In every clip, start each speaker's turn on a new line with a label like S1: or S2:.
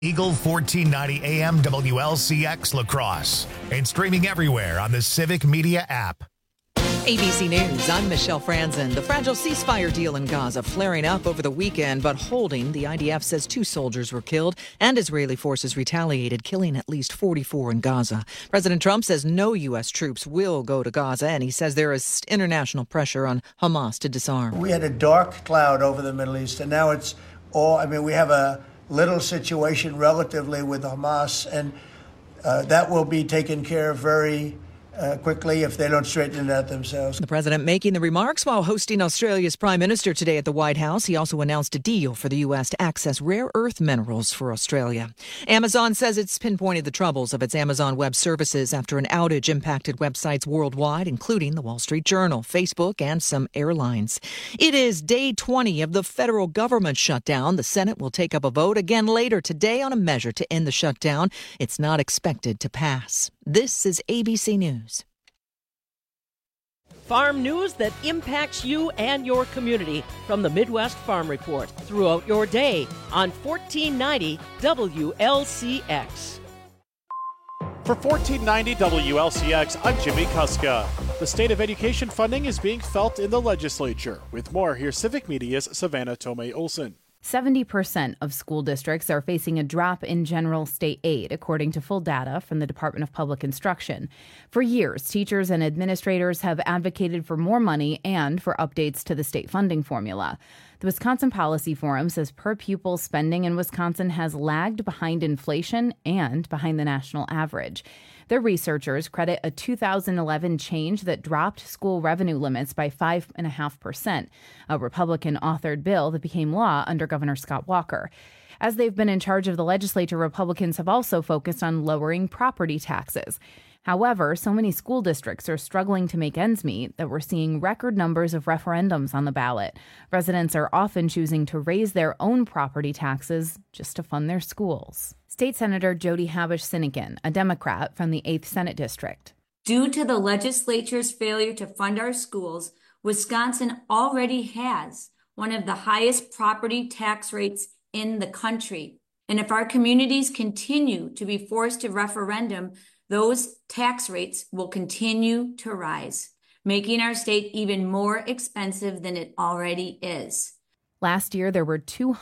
S1: Eagle 1490 AM WLCX La Crosse and streaming everywhere on the Civic Media app.
S2: ABC News, I'm Michelle Franzen. The fragile ceasefire deal in Gaza flaring up over the weekend, but holding. The IDF says 2 soldiers were killed and Israeli forces retaliated, killing at least 44 in Gaza. President Trump says no U.S. troops will go to Gaza, and he says there is international pressure on Hamas to disarm.
S3: We had a dark cloud over the Middle East, and now it's all, we have a little situation relatively with Hamas, and that will be taken care of very quickly if they don't straighten it out themselves.
S2: The president making the remarks while hosting Australia's Prime Minister today at the White House. He also announced a deal for the U.S. to access rare earth minerals for Australia. Amazon says it's pinpointed the troubles of its Amazon Web Services after an outage impacted websites worldwide, including the Wall Street Journal, Facebook, and some airlines. It is day 20 of the federal government shutdown. The Senate will take up a vote again later today on a measure to end the shutdown. It's not expected to pass. This is ABC News.
S4: Farm news that impacts you and your community from the Midwest Farm Report throughout your day on 1490 WLCX.
S5: For 1490 WLCX, I'm Jimmy Kuska. The state of education funding is being felt in the legislature. With more, here's Civic Media's Savannah Tomei-Olson.
S6: 70% of school districts are facing a drop in general state aid, according to full data from the Department of Public Instruction. For years, teachers and administrators have advocated for more money and for updates to the state funding formula. The Wisconsin Policy Forum says per-pupil spending in Wisconsin has lagged behind inflation and behind the national average. Their researchers credit a 2011 change that dropped school revenue limits by 5.5%, a Republican-authored bill that became law under Governor Scott Walker. As they've been in charge of the legislature, Republicans have also focused on lowering property taxes. However, so many school districts are struggling to make ends meet that we're seeing record numbers of referendums on the ballot. Residents are often choosing to raise their own property taxes just to fund their schools. State Senator Jody Habush-Sinekin, a Democrat from the 8th Senate District.
S7: Due to the legislature's failure to fund our schools, Wisconsin already has one of the highest property tax rates in the country. And if our communities continue to be forced to referendum, those tax rates will continue to rise, making our state even more expensive than it already is.
S6: Last year, there were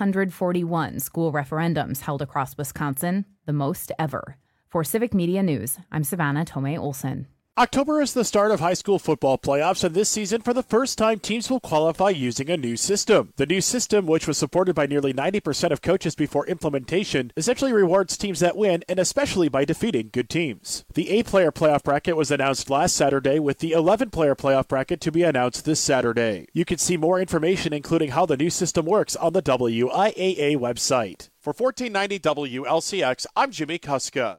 S6: 241 school referendums held across Wisconsin, the most ever. For Civic Media News, I'm Savannah Tomei-Olson.
S5: October is the start of high school football playoffs, and this season, for the first time, teams will qualify using a new system. The new system, which was supported by nearly 90% of coaches before implementation, essentially rewards teams that win, and especially by defeating good teams. The 8-player playoff bracket was announced last Saturday, with the 11-player playoff bracket to be announced this Saturday. You can see more information, including how the new system works, on the WIAA website. For 1490 WLCX, I'm Jimmy Kuska.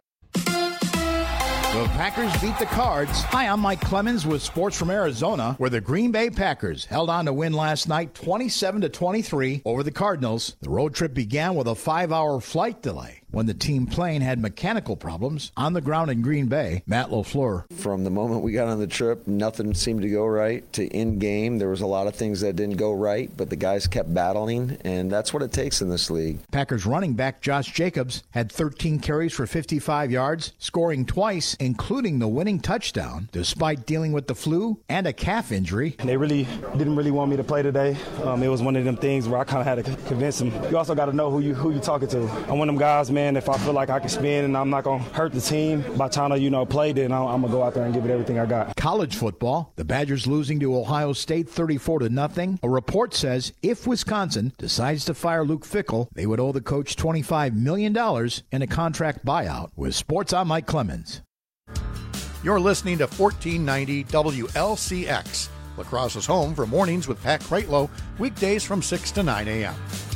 S8: The Packers beat the Cards. Hi, I'm Mike Clemens with Sports from Arizona, where the Green Bay Packers held on to win last night 27-23 over the Cardinals. The road trip began with a 5-hour flight delay when the team plane had mechanical problems on the ground in Green Bay. Matt LaFleur.
S9: From the moment we got on the trip, nothing seemed to go right. To in-game, there was a lot of things that didn't go right, but the guys kept battling, and that's what it takes in this league.
S8: Packers running back Josh Jacobs had 13 carries for 55 yards, scoring twice, including the winning touchdown, despite dealing with the flu and a calf injury.
S10: They didn't really want me to play today. It was one of them things where I kind of had to convince them. You also got to know who you talking to. I'm one of them guys, man. If I feel like I can spin and I'm not going to hurt the team by trying to, play, then I'm going to go out there and give it everything I got.
S8: College football, the Badgers losing to Ohio State 34-0. A report says if Wisconsin decides to fire Luke Fickell, they would owe the coach $25 million in a contract buyout. With sports, I'm Mike Clemens.
S11: You're listening to 1490 WLCX, La Crosse's home for mornings with Pat Kreitlow, weekdays from 6 to 9 a.m.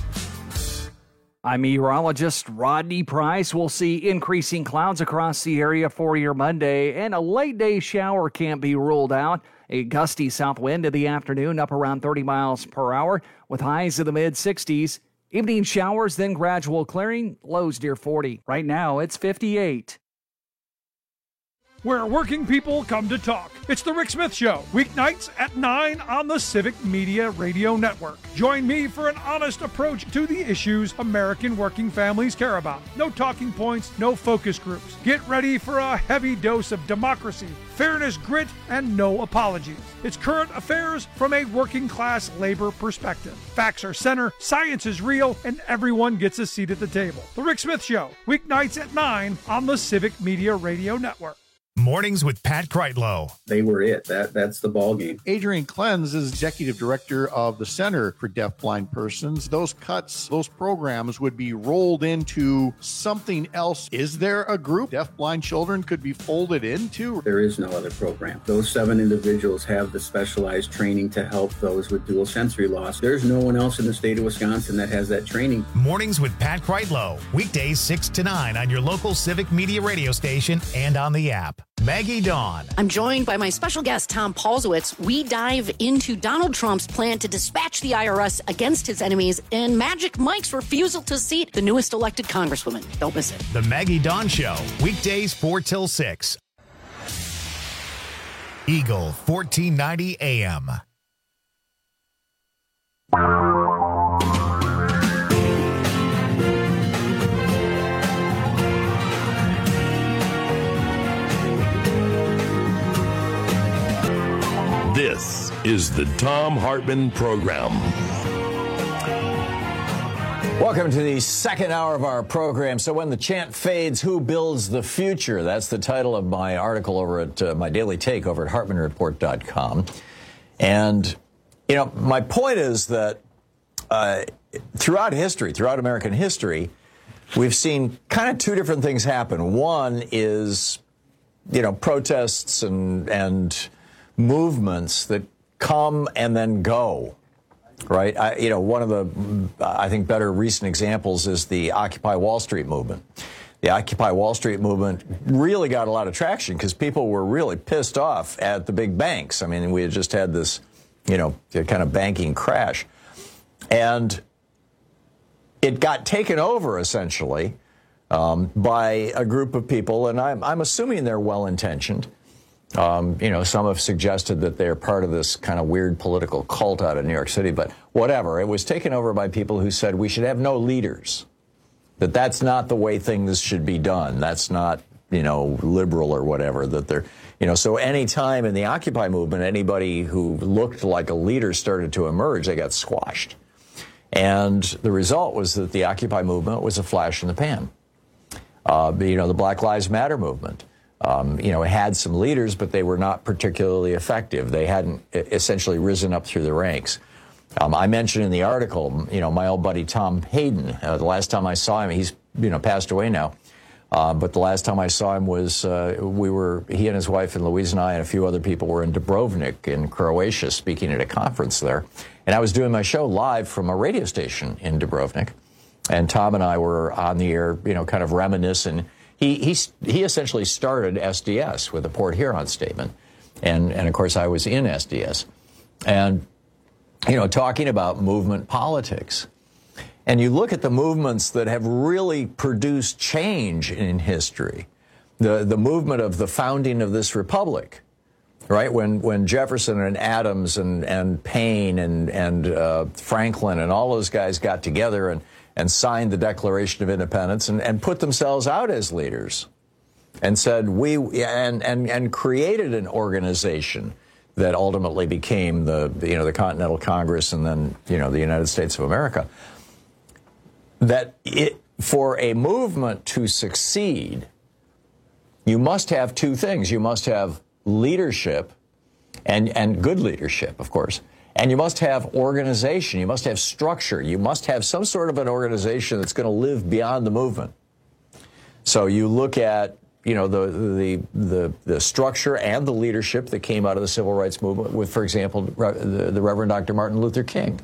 S12: I'm meteorologist Rodney Price. We'll see increasing clouds across the area for your Monday, and a late day shower can't be ruled out. A gusty south wind in the afternoon, up around 30 miles per hour, with highs in the mid-60s. Evening showers, then gradual clearing, lows near 40. Right now, it's 58.
S13: where working people come to talk. It's The Rick Smith Show, weeknights at 9 on the Civic Media Radio Network. Join me for an honest approach to the issues American working families care about. No talking points, no focus groups. Get ready for a heavy dose of democracy, fairness, grit, and no apologies. It's current affairs from a working class labor perspective. Facts are center, science is real, and everyone gets a seat at the table. The Rick Smith Show, weeknights at 9 on the Civic Media Radio Network.
S1: Mornings with Pat Kreitlow.
S14: They were it. That's the ball game.
S11: Adrian Klenz is executive director of the Center for Deafblind Persons. Those cuts, those programs would be rolled into something else. Is there a group deafblind children could be folded into?
S14: There is no other program. Those 7 individuals have the specialized training to help those with dual sensory loss. There's no one else in the state of Wisconsin that has that training.
S1: Mornings with Pat Kreitlow. Weekdays 6 to 9 on your local Civic Media radio station and on the app. Maggie Dawn.
S15: I'm joined by my special guest, Tom Paulsowitz. We dive into Donald Trump's plan to dispatch the IRS against his enemies and Magic Mike's refusal to seat the newest elected congresswoman. Don't miss it.
S1: The Maggie Dawn Show, weekdays 4 till 6. Eagle 1490 AM.
S16: This is the Thom Hartmann Program.
S17: Welcome to the second hour of our program. So when the chant fades, who builds the future? That's the title of my article over at my daily take over at HartmannReport.com. And, you know, my point is that throughout history, throughout American history, we've seen kind of 2 different things happen. One is, you know, protests and movements that come and then go, right? One of the, I think, better recent examples is the Occupy Wall Street movement. The Occupy Wall Street movement really got a lot of traction because people were really pissed off at the big banks. I mean, we had just had this, you know, kind of banking crash. And it got taken over, essentially, by a group of people, and I'm assuming they're well-intentioned. You know, some have suggested that they're part of this kind of weird political cult out of New York City, but whatever. It was taken over by people who said we should have no leaders, that that's not the way things should be done. That's not, you know, liberal or whatever, that they're, you know, so any time in the Occupy movement, anybody who looked like a leader started to emerge, they got squashed. And the result was that the Occupy movement was a flash in the pan. You know, the Black Lives Matter movement. You know, it had some leaders, but they were not particularly effective. They hadn't essentially risen up through the ranks. I mentioned in the article, you know, my old buddy Tom Hayden. The last time I saw him, he's, you know, passed away now. But the last time I saw him was he and his wife and Louise and I and a few other people were in Dubrovnik in Croatia speaking at a conference there. And I was doing my show live from a radio station in Dubrovnik. And Tom and I were on the air, you know, kind of reminiscing. He essentially started SDS with a Port Huron statement. And of course, I was in SDS. And, you know, talking about movement politics. And you look at the movements that have really produced change in history. The movement of the founding of this republic, right? When Jefferson and Adams and Paine and Franklin and all those guys got together and signed the Declaration of Independence and put themselves out as leaders and said and created an organization that ultimately became the Continental Congress and then, you know, the United States of America. That for a movement to succeed, you must have 2 things. You must have leadership and good leadership, of course. And you must have organization. You must have structure. You must have some sort of an organization that's going to live beyond the movement. So you look at, you know, the structure and the leadership that came out of the civil rights movement with, for example, the Reverend Dr. Martin Luther King.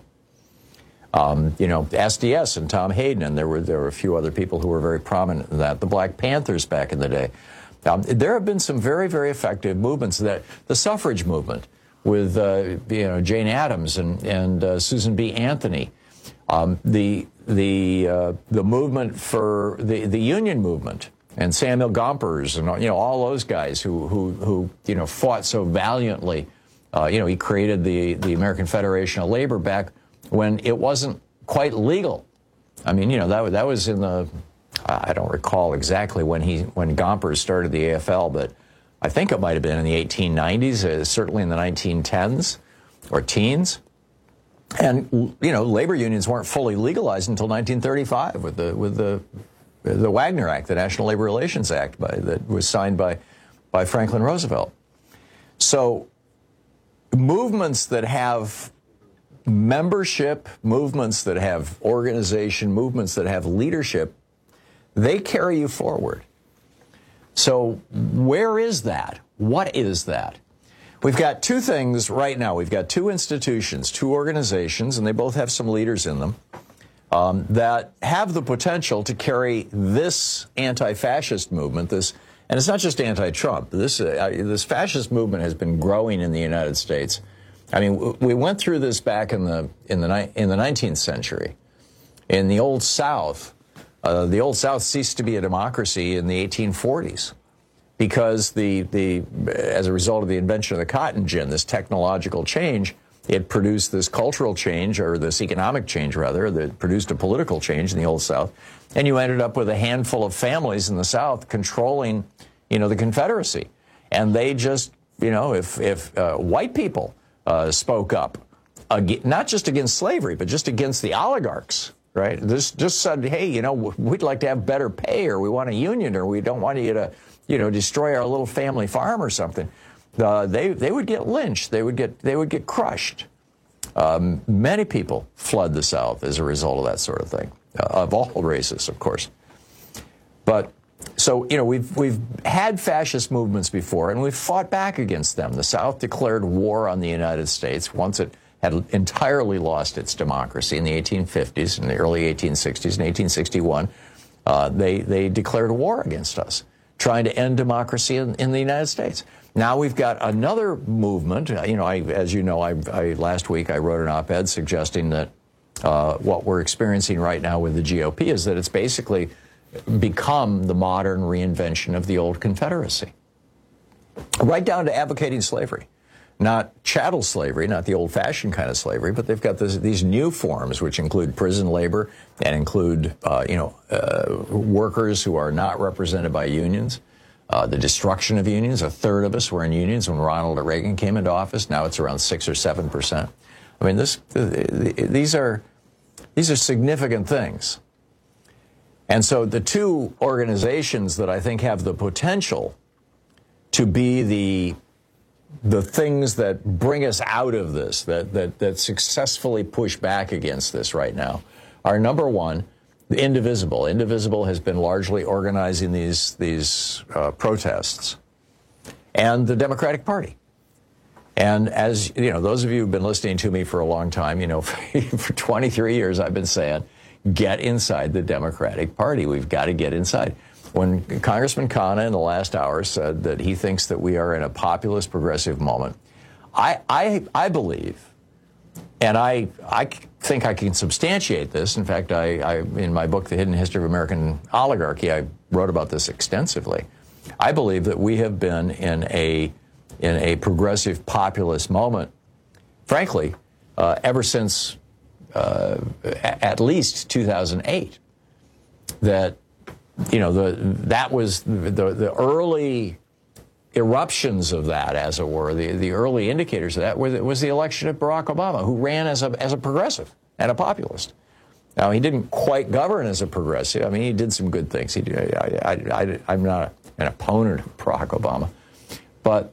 S17: You know, SDS and Tom Hayden, and there were a few other people who were very prominent in that. The Black Panthers back in the day. There have been some very, very effective movements. That the suffrage movement with you know, Jane Addams and Susan B. Anthony, the movement for the union movement and Samuel Gompers and all those guys who fought so valiantly. He created the American Federation of Labor back when it wasn't quite legal. I mean, that was in the I don't recall exactly when Gompers started the AFL, but I think it might have been in the 1890s, certainly in the 1910s or teens. And labor unions weren't fully legalized until 1935 with the Wagner Act, the National Labor Relations Act, that was signed by Franklin Roosevelt. So movements that have membership, movements that have organization, movements that have leadership, they carry you forward. So where is that? What is that? We've got two things right now. We've got two institutions, two organizations, and they both have some leaders in them that have the potential to carry this anti-fascist movement, and it's not just anti-Trump. This fascist movement has been growing in the United States. I mean, we went through this back in the 19th century. In the Old South ceased to be a democracy in the 1840s because as a result of the invention of the cotton gin, this technological change, it produced this cultural change, or this economic change rather, that produced a political change in the Old South, and you ended up with a handful of families in the South controlling, the Confederacy, and they just, if white people spoke up, not just against slavery, but just against the oligarchs, right? This just said, hey, we'd like to have better pay, or we want a union, or we don't want you to, destroy our little family farm or something. They would get lynched. They would get crushed. Many people fled the South as a result of that sort of thing, of all races, of course. But so we've had fascist movements before, and we've fought back against them. The South declared war on the United States once it had entirely lost its democracy in the 1850s, in the early 1860s, in 1861. They declared war against us, trying to end democracy in the United States. Now we've got another movement. As you know, last week I wrote an op-ed suggesting that what we're experiencing right now with the GOP is that it's basically become the modern reinvention of the old Confederacy, right down to advocating slavery. Not chattel slavery, not the old-fashioned kind of slavery, but they've got these new forms, which include prison labor and include, workers who are not represented by unions, the destruction of unions. A third of us were in unions when Ronald Reagan came into office. Now it's around 6 or 7%. I mean, these are significant things. And so the two organizations that I think have the potential to be the things that bring us out of this, that successfully push back against this right now, are number one, the Indivisible. Indivisible has been largely organizing these protests, and the Democratic Party. And as those of you who've been listening to me for a long time, for 23 years I've been saying, get inside the Democratic Party. We've got to get inside. When Congressman Khanna in the last hour said that he thinks that we are in a populist progressive moment, I believe, and I think I can substantiate this. In fact, I in my book, The Hidden History of American Oligarchy, I wrote about this extensively. I believe that we have been in a progressive populist moment, frankly, ever since at least 2008. That that was the early eruptions of that, as it were, the early indicators of that was the election of Barack Obama, who ran as a progressive and a populist. Now, he didn't quite govern as a progressive. I mean, he did some good things. I'm not an opponent of Barack Obama, but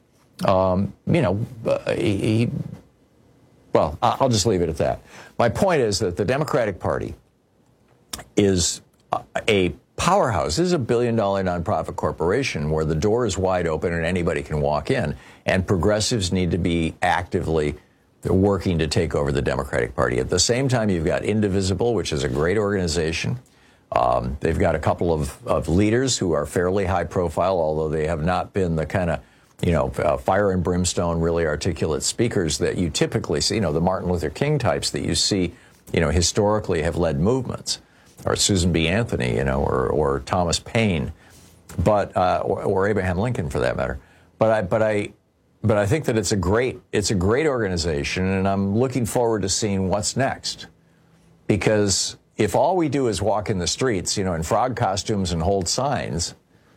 S17: I'll just leave it at that. My point is that the Democratic Party is a powerhouse. This is a $1 billion nonprofit corporation where the door is wide open and anybody can walk in. And progressives need to be actively working to take over the Democratic Party. At the same time, you've got Indivisible, which is a great organization. They've got a couple of leaders who are fairly high profile, although they have not been the kind of fire and brimstone, really articulate speakers that you typically see, the Martin Luther King types that you see, historically have led movements, or Susan B. Anthony, or Thomas Paine. but or Abraham Lincoln for that matter. But I think that it's a great organization, and I'm looking forward to seeing what's next. Because if all we do is walk in the streets, in frog costumes and hold signs,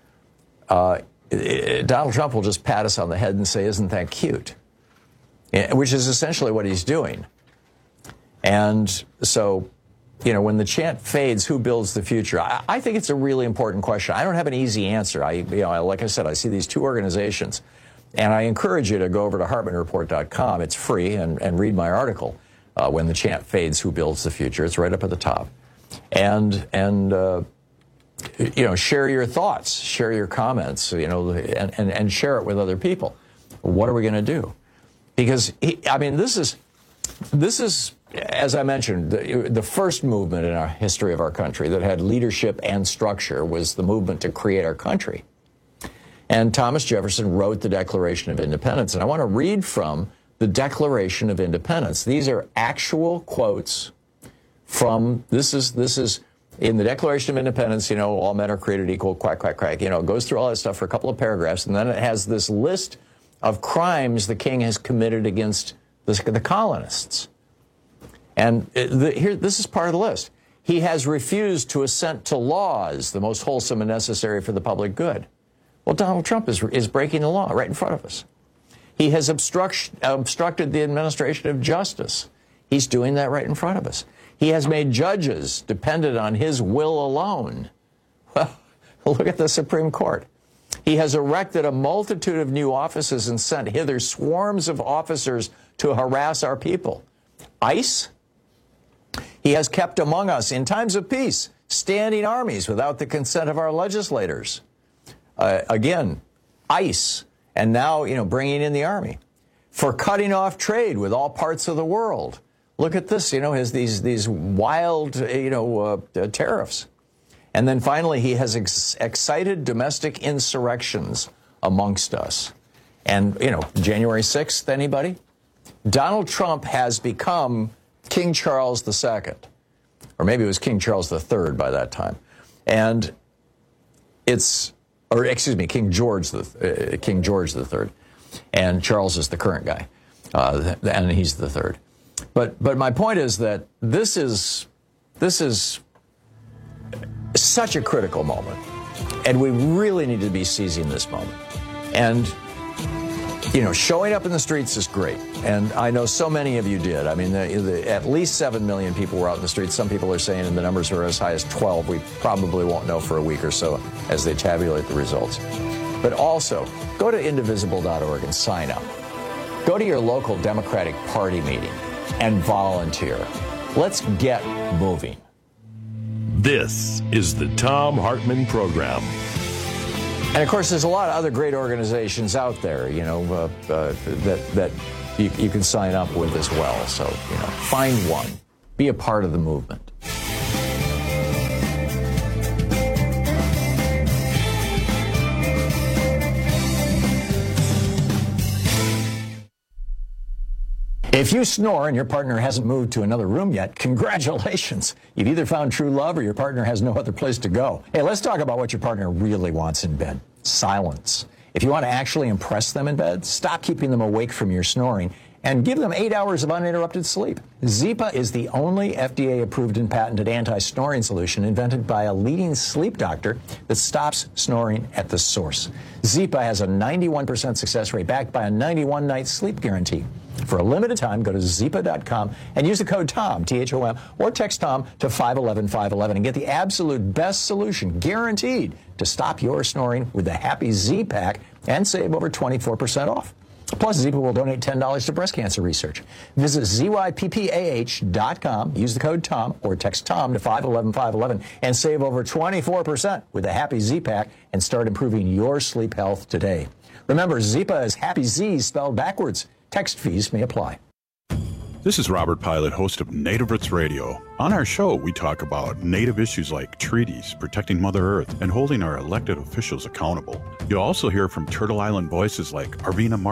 S17: Donald Trump will just pat us on the head and say, "Isn't that cute?" Which is essentially what he's doing. And so, when the chant fades, who builds the future? I think it's a really important question. I don't have an easy answer. Like I said, I see these two organizations, and I encourage you to go over to HartmanReport.com. It's free, and read my article, When the Chant Fades, Who Builds the Future? It's right up at the top. And share your thoughts, share your comments, and share it with other people. What are we going to do? Because, this is, as I mentioned, the first movement in our history of our country that had leadership and structure was the movement to create our country. And Thomas Jefferson wrote the Declaration of Independence. And I want to read from the Declaration of Independence. These are actual quotes from, this is in the Declaration of Independence, all men are created equal, quack, quack, quack. It goes through all that stuff for a couple of paragraphs, and then it has this list of crimes the king has committed against the colonists. And this is part of the list. He has refused to assent to laws, the most wholesome and necessary for the public good. Well, Donald Trump is breaking the law right in front of us. He has obstructed the administration of justice. He's doing that right in front of us. He has made judges dependent on his will alone. Well, look at the Supreme Court. He has erected a multitude of new offices and sent hither swarms of officers to harass our people. ICE? He has kept among us, in times of peace, standing armies without the consent of our legislators. Again, ICE, and now, bringing in the army. For cutting off trade with all parts of the world. Look at this, has these wild, tariffs. And then finally, he has excited domestic insurrections amongst us. And, January 6th, anybody? Donald Trump has become King Charles II. Or maybe it was King Charles III by that time. And King George III. And Charles is the current guy. And he's the third. But my point is that this is such a critical moment, and we really need to be seizing this moment. And showing up in the streets is great, and I know so many of you did. At least 7 million people were out in the streets. Some people are saying, and the numbers are as high as 12. We probably won't know for a week or so as they tabulate the results. But also, go to indivisible.org and sign up. Go to your local Democratic Party meeting and volunteer. Let's get moving.
S16: This is the Thom Hartmann Program.
S17: And of course, there's a lot of other great organizations out there, that you can sign up with as well. So, find one. Be a part of the movement. If you snore and your partner hasn't moved to another room yet, congratulations. You've either found true love or your partner has no other place to go. Hey, let's talk about what your partner really wants in bed. Silence. If you want to actually impress them in bed, stop keeping them awake from your snoring and give them 8 hours of uninterrupted sleep. Zypa is the only FDA-approved and patented anti-snoring solution invented by a leading sleep doctor that stops snoring at the source. Zypa has a 91% success rate backed by a 91-night sleep guarantee. For a limited time, go to Zypa.com and use the code TOM, T-H-O-M, or text TOM to 511-511 and get the absolute best solution, guaranteed, to stop your snoring with the Happy Z-Pack and save over 24% off. Plus, Zypa will donate $10 to breast cancer research. Visit ZYPPAH.com, use the code TOM, or text TOM to 511-511 and save over 24% with the Happy Z-Pack and start improving your sleep health today. Remember, Zypa is Happy Z spelled backwards. Text fees may apply.
S18: This is Robert Pilot, host of Native Roots Radio. On our show, we talk about Native issues like treaties, protecting Mother Earth, and holding our elected officials accountable. You'll also hear from Turtle Island voices like Arvina Martin,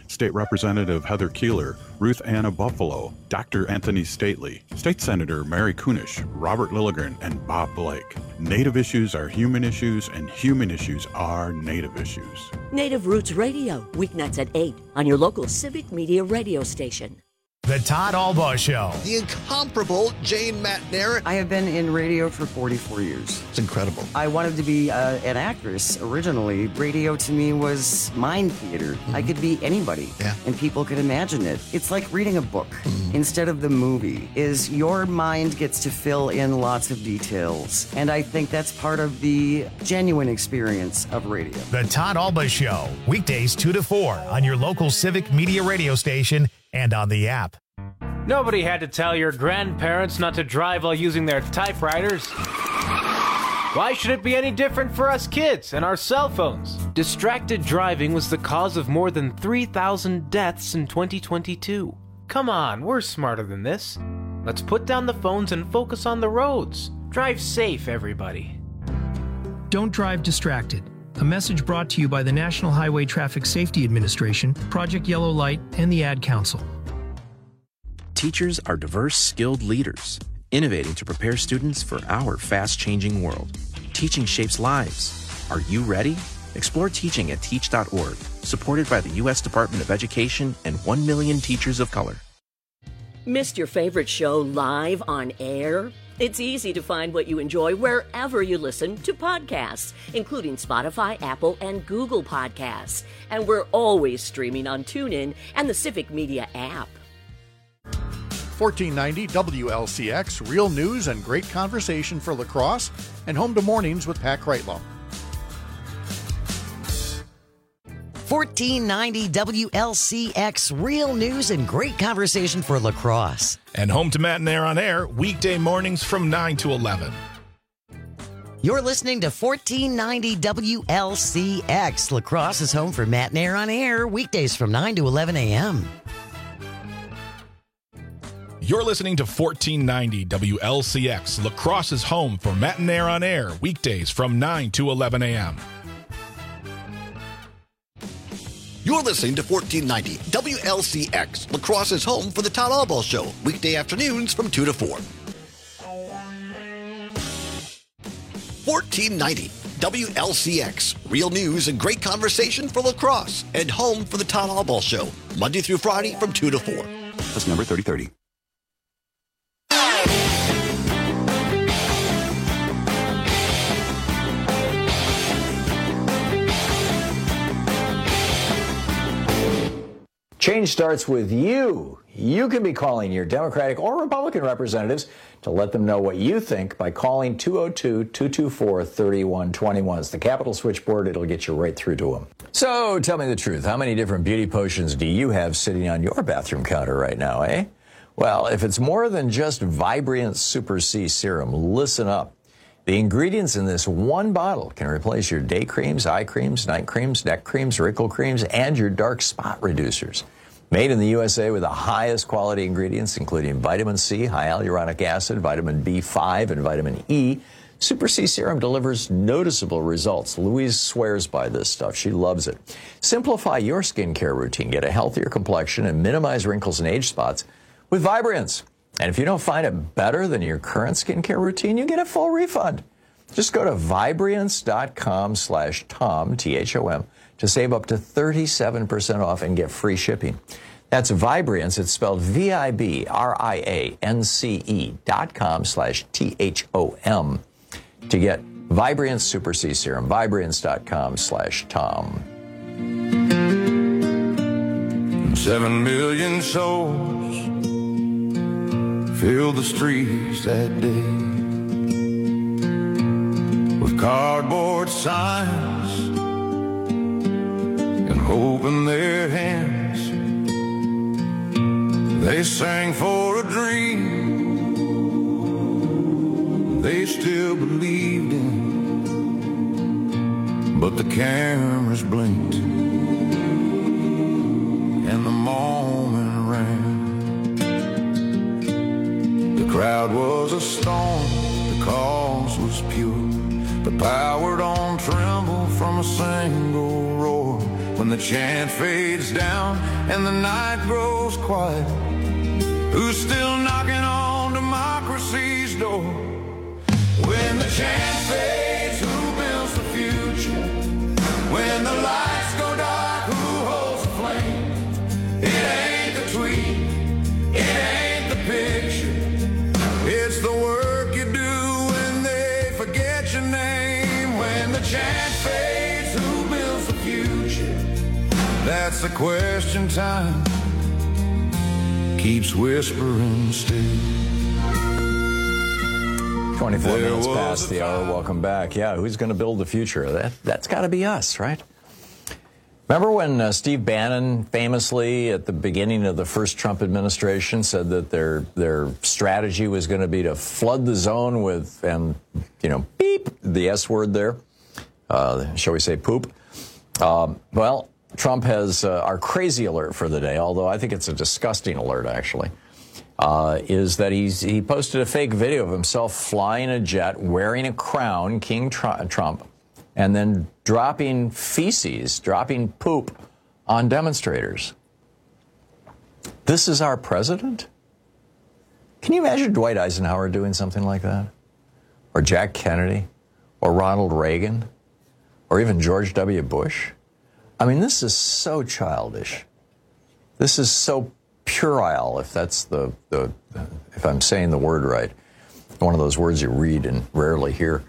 S18: State Representative Heather Keeler, Ruth Anna Buffalo, Dr. Anthony Stately, State Senator Mary Kunish, Robert Lilligren, and Bob Blake. Native issues are human issues, and human issues are Native issues.
S19: Native Roots Radio, weeknights at 8 on your local Civic Media radio station.
S1: The Todd Albaugh Show.
S20: The incomparable Jane McNair.
S21: I have been in radio for 44 years.
S20: It's incredible.
S21: I wanted to be an actress originally. Radio to me was mind theater. Mm-hmm. I could be anybody, and people could imagine it. It's like reading a book instead of the movie. Is your mind gets to fill in lots of details, and I think that's part of the genuine experience of radio.
S1: The Todd Albaugh Show, weekdays 2 to 4 on your local Civic Media radio station and on the app.
S22: Nobody had to tell your grandparents not to drive while using their typewriters. Why should it be any different for us kids and our cell phones? Distracted driving was the cause of more than 3,000 deaths in 2022. Come on, we're smarter than this. Let's put down the phones and focus on the roads. Drive safe, everybody.
S23: Don't drive distracted. A message brought to you by the National Highway Traffic Safety Administration, Project Yellow Light, and the Ad Council.
S24: Teachers are diverse, skilled leaders, innovating to prepare students for our fast-changing world. Teaching shapes lives. Are you ready? Explore teaching at teach.org, supported by the U.S. Department of Education and 1 million teachers of color.
S19: Missed your favorite show live on air? It's easy to find what you enjoy wherever you listen to podcasts, including Spotify, Apple, and Google Podcasts. And we're always streaming on TuneIn and the Civic Media app.
S11: 1490 WLCX, real news and great conversation for lacrosse, and home to mornings with Pat Kreitlow.
S25: 1490 WLCX, real news and great conversation for lacrosse.
S26: And home to Matt and Air on Air, weekday mornings from 9 to 11.
S25: You're listening to 1490 WLCX. Lacrosse is home for Matt and Air on Air, weekdays from 9 to 11 a.m.
S26: You're listening to 1490 WLCX. Lacrosse is home for Matt and Air on Air, weekdays from 9 to 11 a.m.
S20: You're listening to 1490 WLCX. Lacrosse is home for the Todd Albaugh Show, weekday afternoons from 2 to 4. 1490 WLCX, real news and great conversation for lacrosse, and home for the Todd Albaugh Show, Monday through Friday from 2 to 4.
S27: That's number 3030.
S17: Change starts with you. You can be calling your Democratic or Republican representatives to let them know what you think by calling 202-224-3121. It's the Capitol switchboard. It'll get you right through to them. So tell me the truth. How many different beauty potions do you have sitting on your bathroom counter right now, eh? Well, if it's more than just Vibrant Super C Serum, listen up. The ingredients in this one bottle can replace your day creams, eye creams, night creams, neck creams, wrinkle creams, and your dark spot reducers. Made in the USA with the highest quality ingredients, including vitamin C, high hyaluronic acid, vitamin B5, and vitamin E, Super C Serum delivers noticeable results. Louise swears by this stuff. She loves it. Simplify your skincare routine, get a healthier complexion, and minimize wrinkles and age spots with Vibrance. And if you don't find it better than your current skincare routine, you get a full refund. Just go to Vibrance.com/Tom, T-H-O-M, to save up to 37% off and get free shipping. That's Vibrance. It's spelled VIBRIANCE.com/THOM to get Vibrance Super C Serum. Vibrance.com/Tom.
S28: 7 million souls filled the streets that day with cardboard signs and hope in their hands. They sang for a dream they still believed in, but the cameras blinked and the moment ran. The crowd was a storm, the cause was pure. The power don't tremble from a single roar when When the chant fades down and the night grows quiet, who's still knocking on democracy's door? When the chant fades, who builds the future? When the lights go dark, who holds the flame? It ain't the tweet, it ain't the picture, it's the work you do when they forget your name. When the chant fades, who builds the future? That's the question time keeps whispering still.
S17: 24 minutes past the hour. Welcome back. Yeah, who's going to build the future? That's got to be us, right? Remember when Steve Bannon famously at the beginning of the first Trump administration said that their strategy was going to be to flood the zone with, beep, the S word there. Shall we say poop? Well, Trump has our crazy alert for the day, although I think it's a disgusting alert, actually. Is that he posted a fake video of himself flying a jet, wearing a crown, King Trump, and then dropping poop on demonstrators. This is our president? Can you imagine Dwight Eisenhower doing something like that? Or Jack Kennedy? Or Ronald Reagan? Or even George W. Bush? I mean, this is so childish. This is so puerile, if that's if I'm saying the word right, one of those words you read and rarely hear.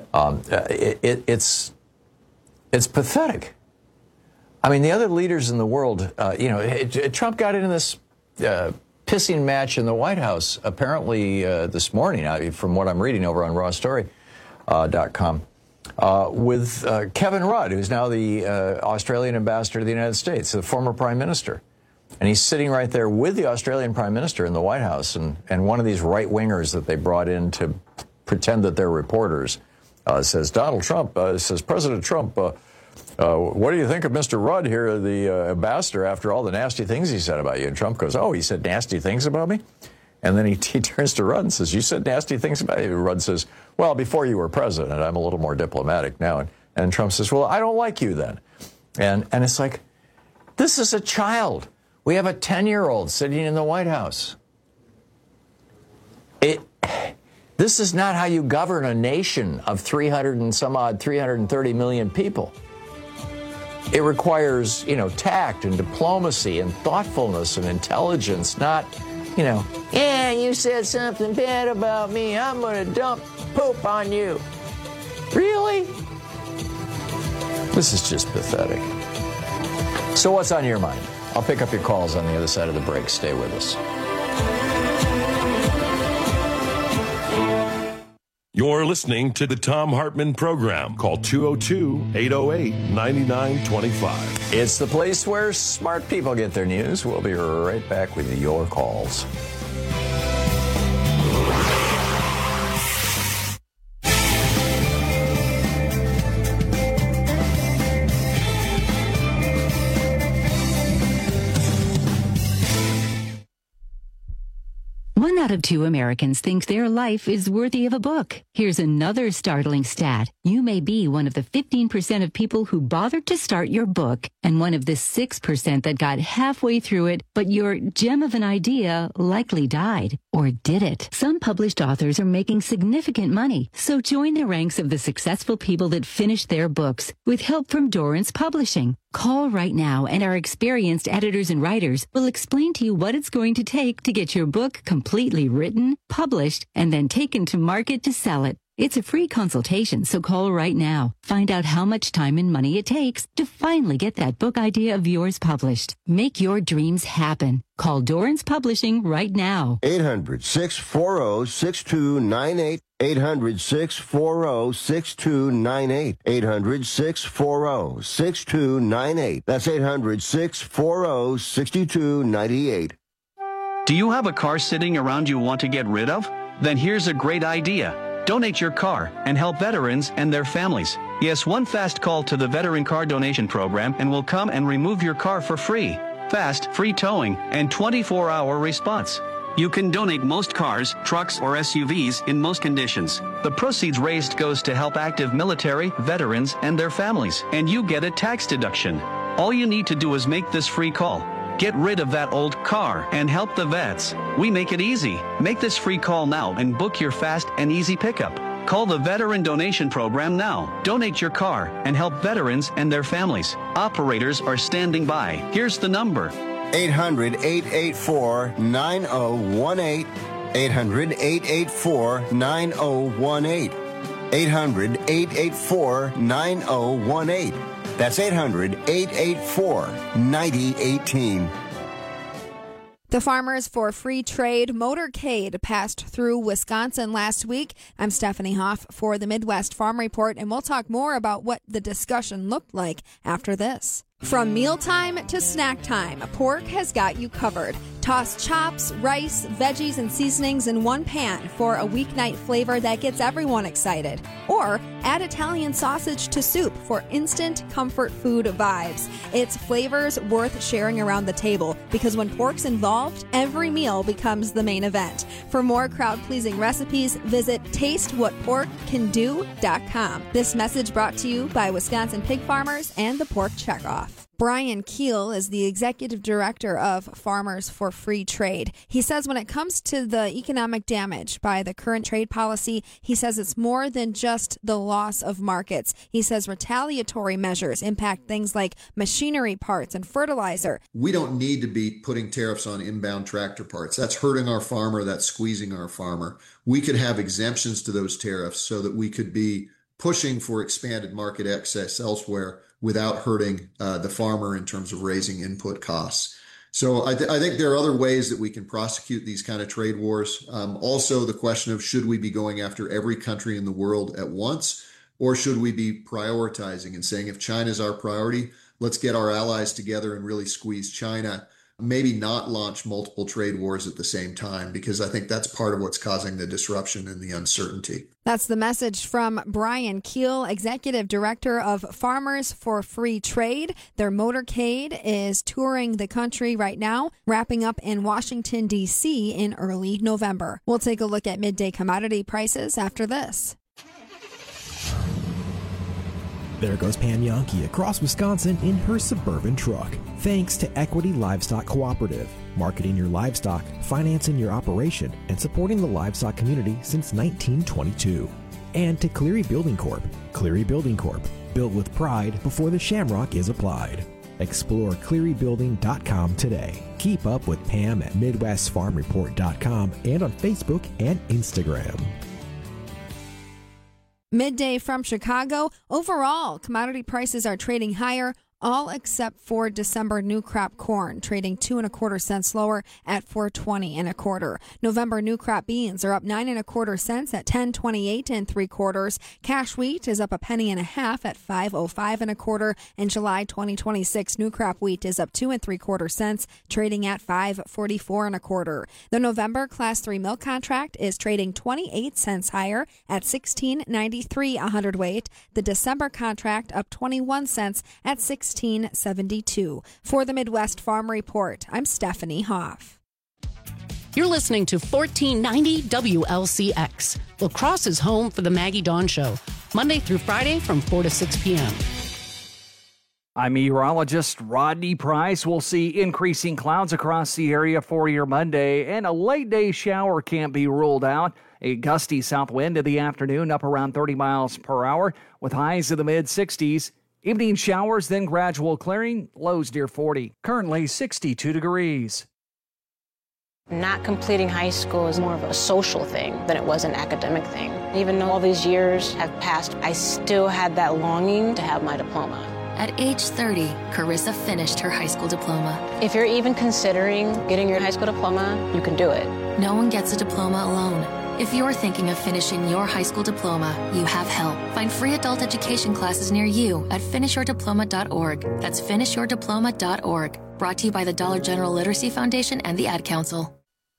S17: It's pathetic. I mean, the other leaders in the world, Trump got into this pissing match in the White House apparently this morning, from what I'm reading over on rawstory.com, with Kevin Rudd, who's now the Australian ambassador to the United States, the former prime minister. And he's sitting right there with the Australian Prime Minister in the White House, and one of these right-wingers that they brought in to pretend that they're reporters says, President Trump, what do you think of Mr. Rudd here, the ambassador, after all the nasty things he said about you? And Trump goes, oh, he said nasty things about me? And then he turns to Rudd and says, you said nasty things about me? And Rudd says, well, before you were president, I'm a little more diplomatic now. And Trump says, well, I don't like you then. And it's like, this is a child. We have a 10-year-old sitting in the White House. This is not how you govern a nation of 330 million people. It requires, tact and diplomacy and thoughtfulness and intelligence, not, you said something bad about me, I'm going to dump poop on you. Really? This is just pathetic. So what's on your mind? I'll pick up your calls on the other side of the break. Stay with us.
S16: You're listening to the Thom Hartmann Program. Call 202-808-9925.
S17: It's the place where smart people get their news. We'll be right back with your calls.
S2: One out of two Americans think their life is worthy of a book. Here's another startling stat. You may be one of the 15% of people who bothered to start your book and one of the 6% that got halfway through it, but your gem of an idea likely died. Or did it? Some published authors are making significant money, so join the ranks of the successful people that finished their books with help from Dorrance Publishing. Call right now and our experienced editors and writers will explain to you what it's going to take to get your book completely written, published, and then taken to market to sell it. It's a free consultation, so call right now. Find out how much time and money it takes to finally get that book idea of yours published. Make your dreams happen. Call Dorrance Publishing right now.
S3: 800-640-6298. 800-640-6298. 800-640-6298. That's 800-640-6298.
S4: Do you have a car sitting around you want to get rid of? Then here's a great idea. Donate your car and help veterans and their families. Yes, one fast call to the Veteran Car Donation Program and we'll come and remove your car for free. Fast, free towing, and 24-hour response. You can donate most cars, trucks, or SUVs in most conditions. The proceeds raised goes to help active military, veterans, and their families, and you get a tax deduction. All you need to do is make this free call. Get rid of that old car and help the vets. We make it easy. Make this free call now and book your fast and easy pickup. Call the Veteran Donation Program now. Donate your car and help veterans and their families. Operators are standing by. Here's the number.
S3: 800-884-9018. 800-884-9018. 800-884-9018. That's 800-884-9018.
S5: The Farmers for Free Trade motorcade passed through Wisconsin last week. I'm Stephanie Hoff for the Midwest Farm Report, and we'll talk more about what the discussion looked like after this. From mealtime to snack time, Pork has got you covered. Toss chops, rice, veggies, and seasonings in one pan for a weeknight flavor that gets everyone excited. Or add Italian sausage to soup for instant comfort food vibes. It's flavors worth sharing around the table because when pork's involved, every meal becomes the main event. For more crowd-pleasing recipes, visit tastewhatporkcando.com. This message brought to you by Wisconsin pig farmers and the Pork Checkoff. Brian Keel is the executive director of Farmers for Free Trade. He says when it comes to the economic damage by the current trade policy, he says it's more than just the loss of markets. He says retaliatory measures impact things like machinery parts and fertilizer.
S6: We don't need to be putting tariffs on inbound tractor parts. That's hurting our farmer. That's squeezing our farmer. We could have exemptions to those tariffs so that we could be pushing for expanded market access elsewhere without hurting the farmer in terms of raising input costs. So I think there are other ways that we can prosecute these kind of trade wars. Also, the question of should we be going after every country in the world at once, or should we be prioritizing and saying if China's our priority, let's get our allies together and really squeeze China. Maybe not launch multiple trade wars at the same time, because I think that's part of what's causing the disruption and the uncertainty.
S5: That's the message from Brian Keel, Executive Director of Farmers for Free Trade. Their motorcade is touring the country right now, wrapping up in Washington, D.C. in early November. We'll take a look at midday commodity prices after this.
S7: There goes Pam Yankee across Wisconsin in her Suburban truck. Thanks to Equity Livestock Cooperative, marketing your livestock, financing your operation, and supporting the livestock community since 1922. And to Cleary Building Corp. Cleary Building Corp. Built with pride before the shamrock is applied. Explore clearybuilding.com today. Keep up with Pam at MidwestFarmReport.com and on Facebook and Instagram.
S5: Midday from Chicago. Overall, commodity prices are trading higher, all except for December new crop corn, trading 2 1/4 cents lower at $4.20 1/4. November new crop beans are up 9 1/4 cents at $10.28 3/4. Cash wheat is up 1.5 pennies at $5.05 1/4, and July 2026 new crop wheat is up 2 3/4 cents, trading at $5.44 1/4. The November Class 3 milk contract is trading 28 cents higher at $16.93 a hundredweight. The December contract up 21 cents at $16.72. For the Midwest Farm Report, I'm Stephanie Hoff.
S15: You're listening to 1490 WLCX, La Crosse's home for the Maggie Dawn Show, Monday through Friday from 4 to 6 p.m.
S8: I'm meteorologist Rodney Price. We'll see increasing clouds across the area for your Monday, and a late day shower can't be ruled out. A gusty south wind in the afternoon, up around 30 miles per hour, with highs in the mid-60s. Evening showers, then gradual clearing, lows near 40. Currently 62 degrees.
S9: Not completing high school is more of a social thing than it was an academic thing. Even though all these years have passed, I still had that longing to have my diploma.
S10: At age 30, Carissa finished her high school diploma.
S9: If you're even considering getting your high school diploma, you can do it.
S10: No one gets a diploma alone. If you're thinking of finishing your high school diploma, you have help. Find free adult education classes near you at finishyourdiploma.org. That's finishyourdiploma.org. Brought to you by the Dollar General Literacy Foundation and the Ad Council.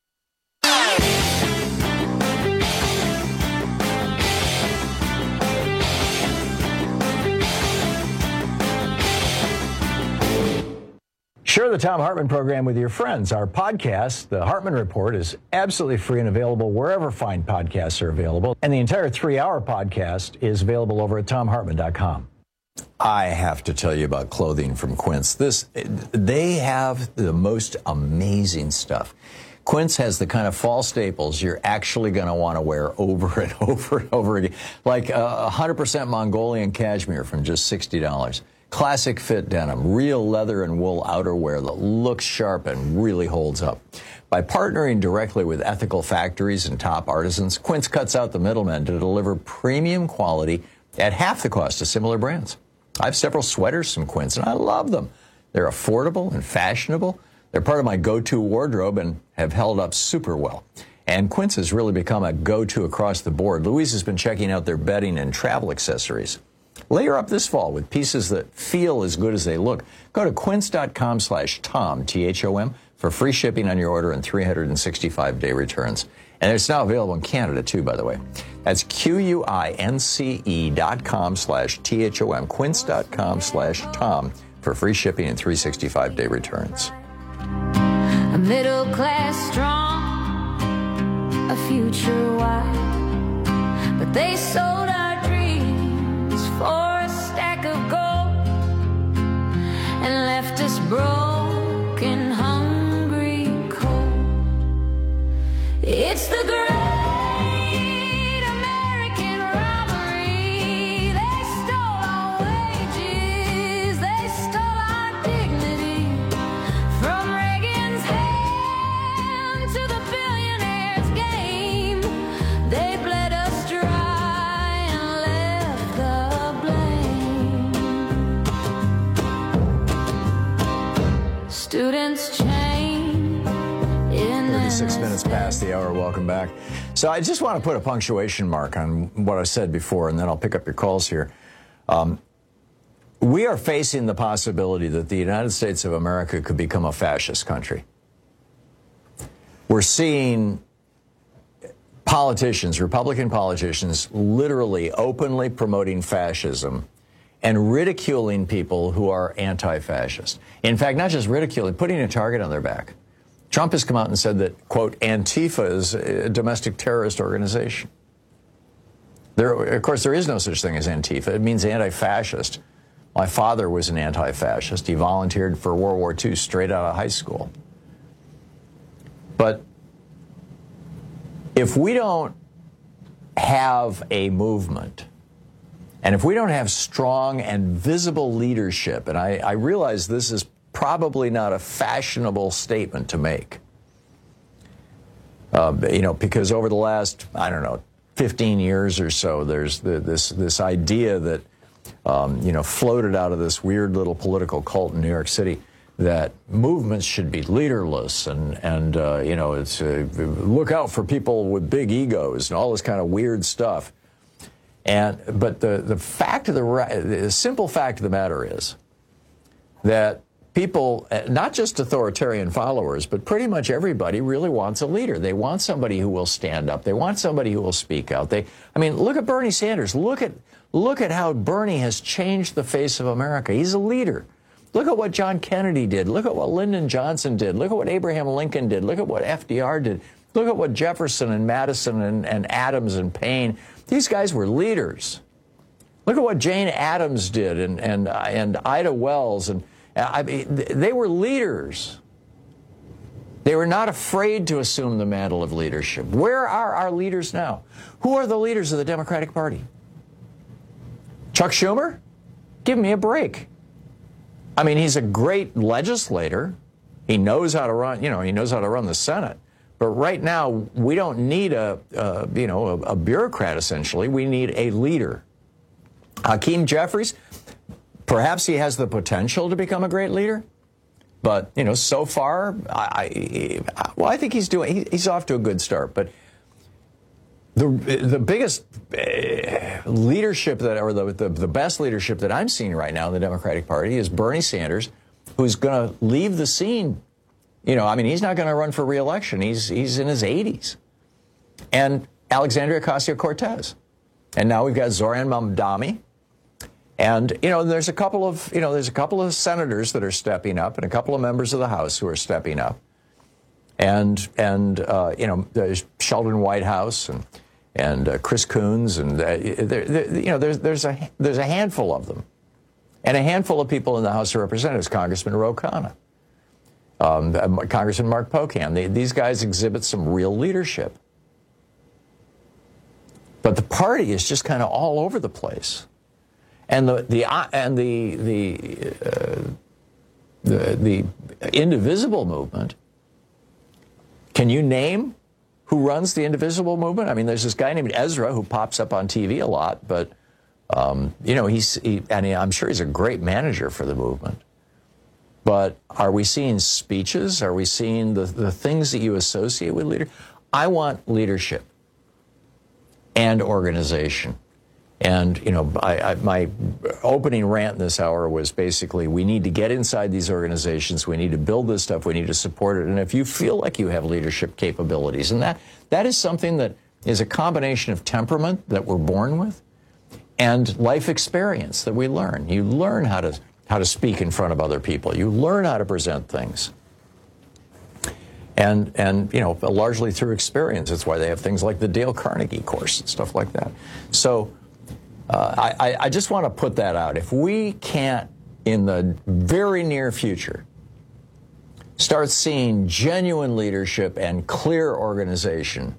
S17: Share the Thom Hartmann program with your friends. Our podcast, The Hartmann Report, is absolutely free and available wherever fine podcasts are available. And the entire 3-hour podcast is available over at ThomHartmann.com. I have to tell you about clothing from Quince. They have the most amazing stuff. Quince has the kind of fall staples you're actually going to want to wear over and over and over again. Like 100% Mongolian cashmere from just $60. Classic fit denim, real leather and wool outerwear that looks sharp and really holds up. By partnering directly with ethical factories and top artisans, Quince cuts out the middlemen to deliver premium quality at half the cost of similar brands. I have several sweaters from Quince, and I love them. They're affordable and fashionable. They're part of my go-to wardrobe and have held up super well. And Quince has really become a go-to across the board. Louise has been checking out their bedding and travel accessories. Layer up this fall with pieces that feel as good as they look. Go to quince.com/Tom, T-H-O-M, for free shipping on your order and 365-day returns. And it's now available in Canada, too, by the way. That's QUINCE.com/THOM, quince.com/Tom, for free shipping and 365-day returns.
S1: A middle class strong, a future wide, but they sold our dreams for a stack of gold and left us broken, hungry, cold. It's the great American robbery. They stole our wages, they stole our dignity. From Reagan's hand to the billionaire's game, they bled us dry and left the blame. Students chained in
S17: 36 minutes past the hour. Welcome back. So I just want to put a punctuation mark on what I said before, and then I'll pick up your calls here. We are facing the possibility that the United States of America could become a fascist country. We're seeing politicians, Republican politicians, literally openly promoting fascism and ridiculing people who are anti-fascist. In fact, not just ridiculing, putting a target on their back. Trump has come out and said that, quote, Antifa is a domestic terrorist organization. Of course, there is no such thing as Antifa. It means anti-fascist. My father was an anti-fascist. He volunteered for World War II straight out of high school. But if we don't have a movement, and if we don't have strong and visible leadership, and I realize this is probably not a fashionable statement to make, because over the last, 15 years or so, there's this idea that, floated out of this weird little political cult in New York City that movements should be leaderless and it's look out for people with big egos and all this kind of weird stuff. But the simple fact of the matter is that people, not just authoritarian followers, but pretty much everybody really wants a leader. They want somebody who will stand up. They want somebody who will speak out. Look at Bernie Sanders. Look at how Bernie has changed the face of America. He's a leader. Look at what John Kennedy did. Look at what Lyndon Johnson did. Look at what Abraham Lincoln did. Look at what FDR did. Look at what Jefferson and Madison and Adams and Payne. These guys were leaders. Look at what Jane Addams did and Ida Wells. They were leaders. They were not afraid to assume the mantle of leadership. Where are our leaders now? Who are the leaders of the Democratic Party? Chuck Schumer? Give me a break. He's a great legislator. He knows how to run, he knows how to run the Senate. But right now, we don't need a bureaucrat, essentially. We need a leader. Hakeem Jeffries, perhaps he has the potential to become a great leader. But, so far, I think he's off to a good start. But the biggest leadership the best leadership that I'm seeing right now in the Democratic Party is Bernie Sanders, who's going to leave the scene. He's not going to run for re-election. He's in his 80s. And Alexandria Ocasio-Cortez. And now we've got Zoran Mamdani. And, there's a couple of senators that are stepping up and a couple of members of the House who are stepping up. And there's Sheldon Whitehouse and Chris Coons, and there's a handful of them And a handful of people in the House of Representatives, Congressman Ro Khanna, Congressman Mark Pocan. These guys exhibit some real leadership. But the party is just kind of all over the place. And the Indivisible movement, can you name who runs the Indivisible movement? I mean, there's this guy named Ezra who pops up on TV a lot, but, you know, I'm sure he's a great manager for the movement. But are we seeing speeches? Are we seeing the things that you associate with leader? I want leadership and organization. And, you know, my opening rant in this hour was basically, we need to get inside these organizations. We need to build this stuff. We need to support it. And if you feel like you have leadership capabilities, and that is something that is a combination of temperament that we're born with and life experience that we learn. You learn how to speak in front of other people. You learn how to present things. And you know, largely through experience. That's why they have things like the Dale Carnegie course and stuff like that. So I just want to put that out. If we can't, in the very near future, start seeing genuine leadership and clear organization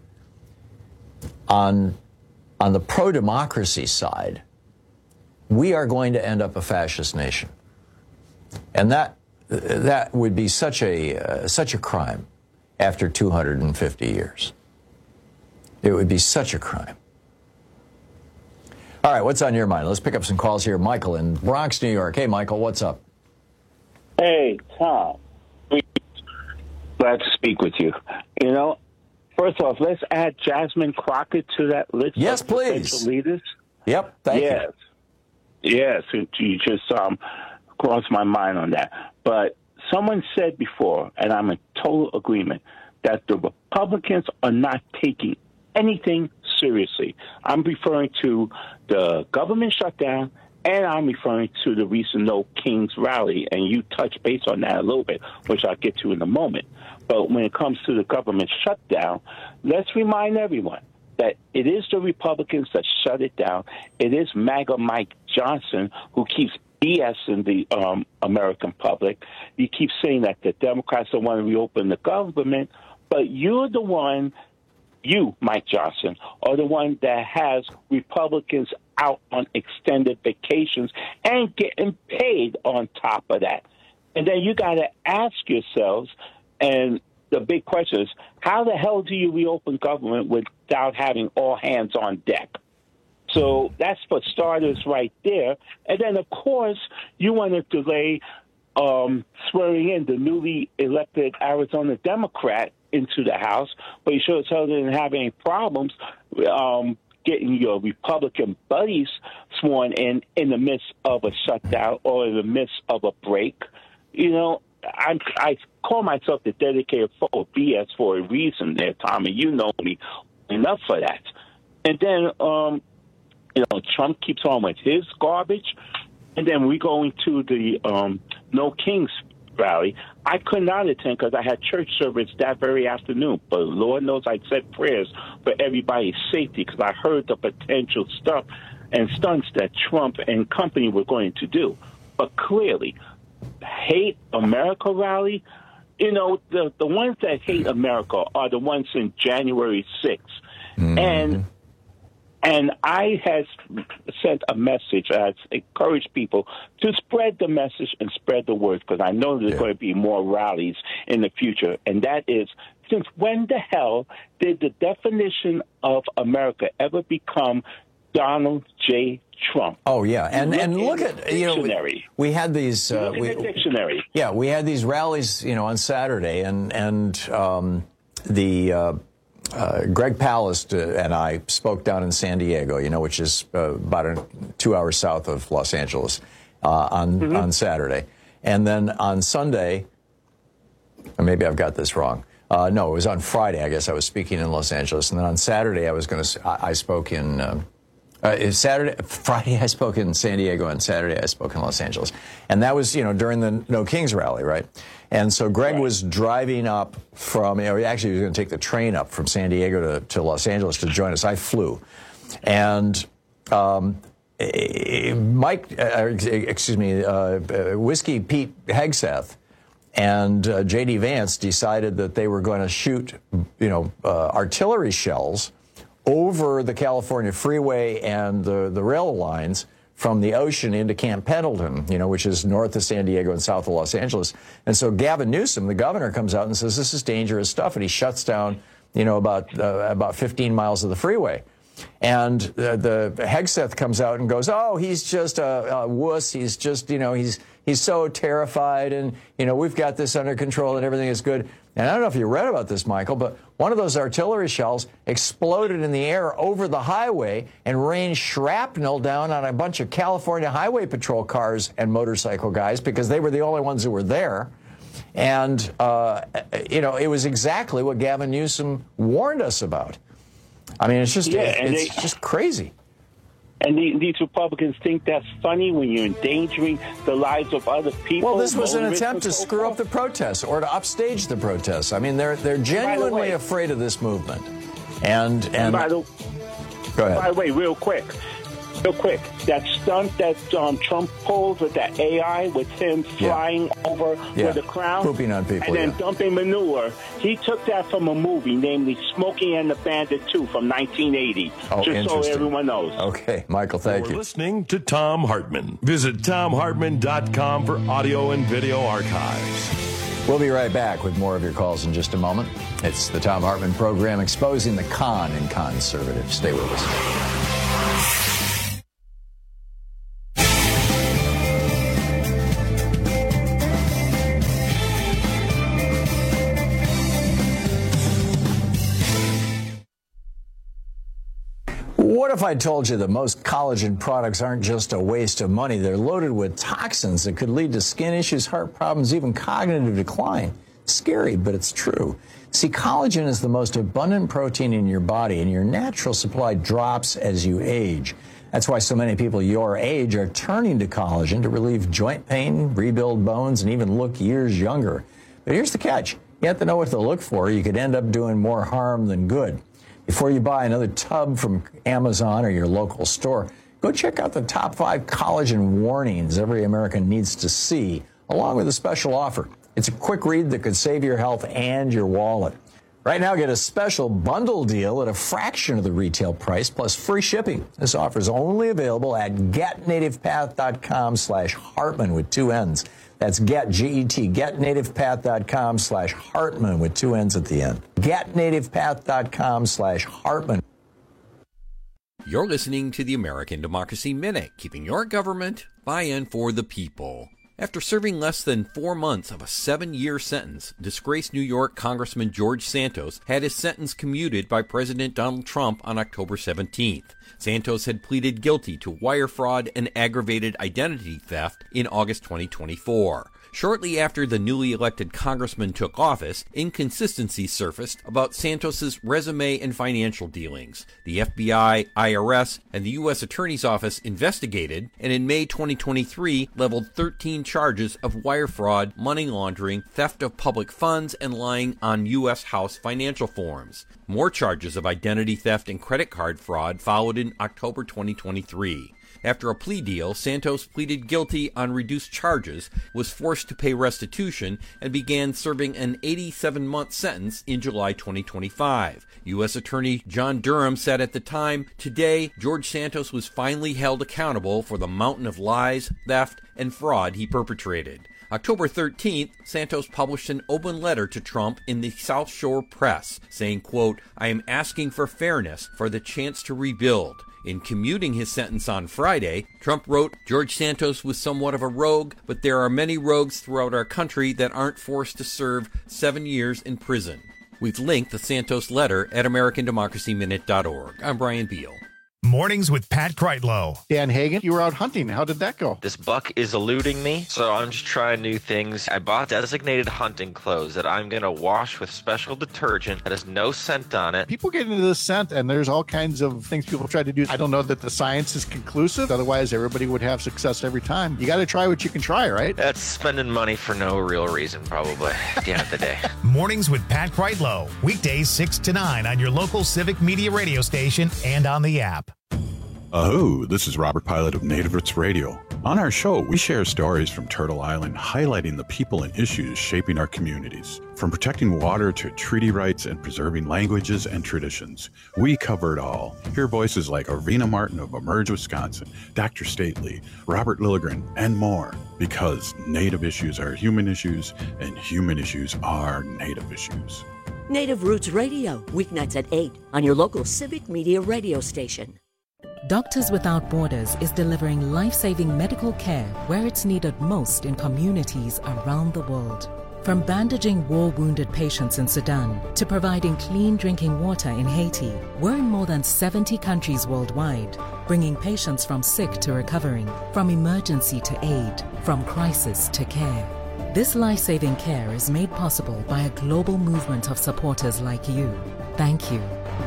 S17: on the pro-democracy side, we are going to end up a fascist nation. And that would be such a crime after 250 years. It would be such a crime. All right, what's on your mind? Let's pick up some calls here. Michael in Bronx, New York. Hey, Michael, what's up?
S12: Hey, Tom. Glad to speak with you. You know, first off, let's add Jasmine Crockett to that list of potential leaders.
S17: Yep, thank you.
S12: Yes, you just crossed my mind on that. But someone said before, and I'm in total agreement, that the Republicans are not taking anything seriously. I'm referring to the government shutdown, and I'm referring to the recent No Kings rally, and you touched base on that a little bit, which I'll get to in a moment. But when it comes to the government shutdown, let's remind everyone that it is the Republicans that shut it down. It is MAGA Mike Johnson who keeps BSing the American public. You keep saying that the Democrats don't want to reopen the government, but you're the one, you, Mike Johnson, are the one that has Republicans out on extended vacations and getting paid on top of that. And then you got to ask yourselves, and the big question is, how the hell do you reopen government without having all hands on deck? So that's for starters right there. And then, of course, you want to delay swearing in the newly elected Arizona Democrat into the House, but you sure as hell didn't have any problems getting your Republican buddies sworn in the midst of a shutdown or in the midst of a break. You know, I call myself the dedicated foe of BS for a reason there, Tommy. You know me enough for that. And then, you know, Trump keeps on with his garbage. And then we go into the No Kings rally. I could not attend because I had church service that very afternoon. But Lord knows I said prayers for everybody's safety because I heard the potential stuff and stunts that Trump and company were going to do. But clearly, Hate America rally, you know, the ones that hate America are the ones in January 6th. Mm-hmm. And I has sent a message. I encouraged people to spread the message and spread the word because I know there's going to be more rallies in the future. And that is, since when the hell did the definition of America ever become Donald J. Trump?
S17: Oh, yeah. And look at, you know, we had these...
S12: dictionary.
S17: Yeah, we had these rallies, you know, on Saturday, and Greg Palast and I spoke down in San Diego, you know, which is about 2 hours south of Los Angeles, on Saturday. And then on Sunday, or maybe I've got this wrong. No, it was on Friday, I guess I was speaking in Los Angeles. And then on Saturday, I spoke in... Friday I spoke in San Diego, and Saturday I spoke in Los Angeles. And that was, you know, during the No Kings rally, right? And so Greg was driving up from, you know, actually he was going to take the train up from San Diego to Los Angeles to join us. I flew. And Whiskey Pete Hegseth and J.D. Vance decided that they were going to shoot, artillery shells over the California freeway and the rail lines from the ocean into Camp Pendleton, which is north of San Diego and south of Los Angeles. And so Gavin Newsom, the governor, comes out and says, this is dangerous stuff. And he shuts down, about 15 miles of the freeway. And the Hegseth comes out and goes, oh, he's just a wuss. He's just, he's so terrified. And, we've got this under control and everything is good. And I don't know if you read about this, Michael, but one of those artillery shells exploded in the air over the highway and rained shrapnel down on a bunch of California Highway Patrol cars and motorcycle guys because they were the only ones who were there. And, it was exactly what Gavin Newsom warned us about. I mean, it's just just crazy.
S12: And these Republicans think that's funny when you're endangering the lives of other people.
S17: Well, this was an attempt to screw up the protests or to upstage the protests. I mean, they're genuinely afraid of this movement. And
S12: go ahead. By the way, real quick, that stunt that Trump pulled with that AI, with him flying over with a crown,
S17: pooping on people,
S12: and then dumping manure, he took that from a movie, namely Smokey and the Bandit 2 from 1980. Just so everyone knows.
S17: Okay, Michael, thank you.
S16: You're listening to Thom Hartmann. Visit ThomHartmann.com for audio and video archives.
S17: We'll be right back with more of your calls in just a moment. It's the Thom Hartmann program, exposing the con in conservatives. Stay with us. What if I told you that most collagen products aren't just a waste of money? They're loaded with toxins that could lead to skin issues, heart problems, even cognitive decline. Scary, but it's true. See, collagen is the most abundant protein in your body, and your natural supply drops as you age. That's why so many people your age are turning to collagen to relieve joint pain, rebuild bones, and even look years younger. But here's the catch. You have to know what to look for. You could end up doing more harm than good. Before you buy another tub from Amazon or your local store, go check out the top 5 collagen warnings every American needs to see, along with a special offer. It's a quick read that could save your health and your wallet. Right now, get a special bundle deal at a fraction of the retail price plus free shipping. This offer is only available at getnativepath.com/Hartmann with 2 N's. That's getnativepath.com/Hartmann with 2 N's at the end. Getnativepath.com/Hartmann.
S13: You're listening to the American Democracy Minute, keeping your government buy-in for the people. After serving less than 4 months of a 7-year sentence, disgraced New York Congressman George Santos had his sentence commuted by President Donald Trump on October 17th. Santos had pleaded guilty to wire fraud and aggravated identity theft in August 2024. Shortly after the newly elected congressman took office, inconsistencies surfaced about Santos's resume and financial dealings. The FBI, IRS, and the U.S. Attorney's Office investigated, and in May 2023 leveled 13 charges of wire fraud, money laundering, theft of public funds, and lying on U.S. House financial forms. More charges of identity theft and credit card fraud followed in October 2023. After a plea deal, Santos pleaded guilty on reduced charges, was forced to pay restitution, and began serving an 87-month sentence in July 2025. U.S. Attorney John Durham said at the time, "Today, George Santos was finally held accountable for the mountain of lies, theft, and fraud he perpetrated." October 13th, Santos published an open letter to Trump in the South Shore Press, saying, quote, "I am asking for fairness, for the chance to rebuild." In commuting his sentence on Friday, Trump wrote, "George Santos was somewhat of a rogue, but there are many rogues throughout our country that aren't forced to serve 7 years in prison." We've linked the Santos letter at AmericanDemocracyMinute.org. I'm Brian Beal.
S14: Mornings with Pat Kreitlow.
S11: Dan Hagan, you were out hunting. How did that go?
S18: This buck is eluding me, so I'm just trying new things. I bought designated hunting clothes that I'm going to wash with special detergent that has no scent on it.
S11: People get into this scent, and there's all kinds of things people try to do. I don't know that the science is conclusive. Otherwise, everybody would have success every time. You got to try what you can try, right?
S18: That's spending money for no real reason, probably, at the end of the day.
S14: Mornings with Pat Kreitlow. Weekdays 6 to 9 on your local Civic Media radio station and on the app.
S19: Aho, this is Robert Pilot of Native Roots Radio. On our show, we share stories from Turtle Island highlighting the people and issues shaping our communities. From protecting water to treaty rights and preserving languages and traditions, we cover it all. Hear voices like Arvina Martin of Emerge, Wisconsin, Dr. Stately, Robert Lilligren, and more. Because Native issues are human issues, and human issues are Native issues.
S21: Native Roots Radio, weeknights at 8 on your local Civic Media radio station.
S22: Doctors Without Borders is delivering life-saving medical care where it's needed most in communities around the world. From bandaging war-wounded patients in Sudan to providing clean drinking water in Haiti, we're in more than 70 countries worldwide, bringing patients from sick to recovering, from emergency to aid, from crisis to care. This life-saving care is made possible by a global movement of supporters like you. Thank you.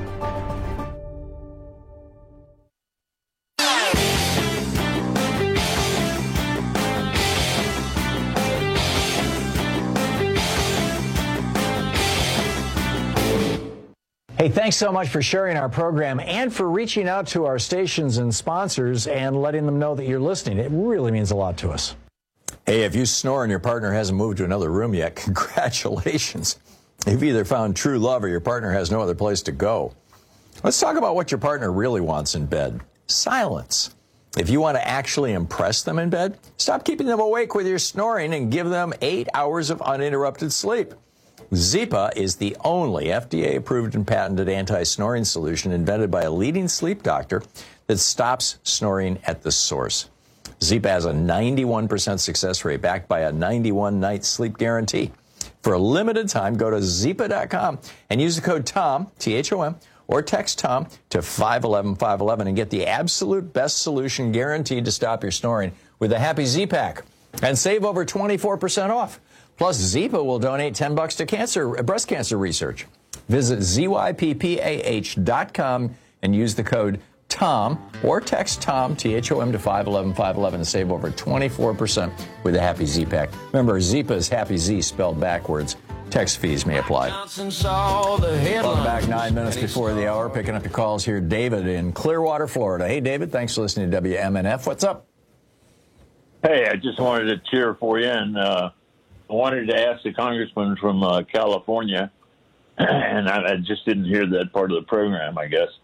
S17: Hey, thanks so much for sharing our program and for reaching out to our stations and sponsors and letting them know that you're listening. It really means a lot to us. Hey, if you snore and your partner hasn't moved to another room yet, congratulations. You've either found true love or your partner has no other place to go. Let's talk about what your partner really wants in bed. Silence. If you want to actually impress them in bed, stop keeping them awake with your snoring and give them 8 hours of uninterrupted sleep. Zipa is the only FDA-approved and patented anti-snoring solution invented by a leading sleep doctor that stops snoring at the source. Zipa has a 91% success rate backed by a 91-night sleep guarantee. For a limited time, go to Zipa.com and use the code TOM, T-H-O-M, or text TOM to 511-511 and get the absolute best solution guaranteed to stop your snoring with a Happy Z-Pack and save over 24% off. Plus, Zipa will donate $10 to breast cancer research. Visit ZYPPAH.com and use the code TOM or text TOM, T-H-O-M, to 511-511 and save over 24% with the Happy Z-Pack. Remember, Zipa is Happy Z spelled backwards. Text fees may apply. Welcome back 9 minutes before the hour. Picking up your calls here. David in Clearwater, Florida. Hey, David, thanks for listening to WMNF. What's up?
S23: Hey, I just wanted to cheer for you, and I wanted to ask the congressman from California, and I just didn't hear that part of the program, I guess.